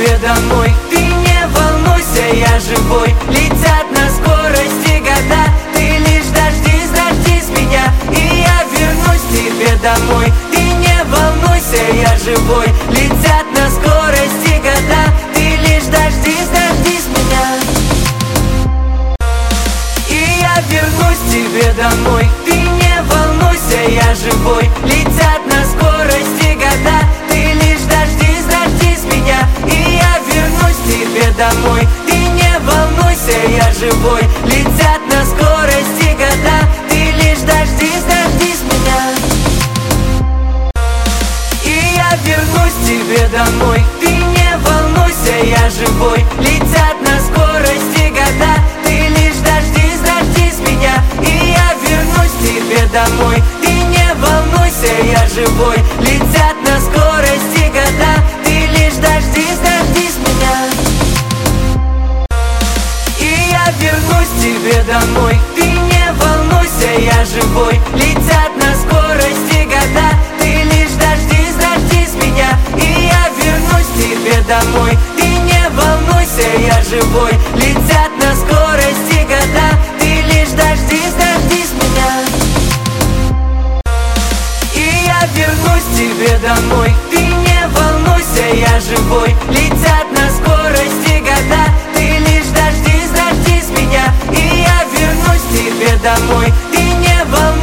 тебе домой. Ты не волнуйся, я живой. Летят на скорости года, ты лишь дождись меня, и я вернусь к тебе домой. Ты не волнуйся, я живой. Летят на скорости года, ты лишь дождись меня, и я вернусь к тебе домой. Ты не волнуйся, я живой. Летят на скорости года, ты лишь дождись меня, и я вернусь к тебе домой. Ты не волнуйся, я живой. Летят на скорости года, ты лишь дождись меня, и я вернусь к тебе домой. Ты не волнуйся, я живой. Летят на скорости года, ты лишь дождись меня, и я вернусь к тебе домой. Ты не волнуйся, я живой. Летят на скорости года, ты лишь дождись меня, и я вернусь к тебе домой. Ты не волнуйся, я живой. Летят на скорости года, ты лишь дождись меня, и я вернусь к тебе домой. Ты не волнуйся, я живой. Летят на скорости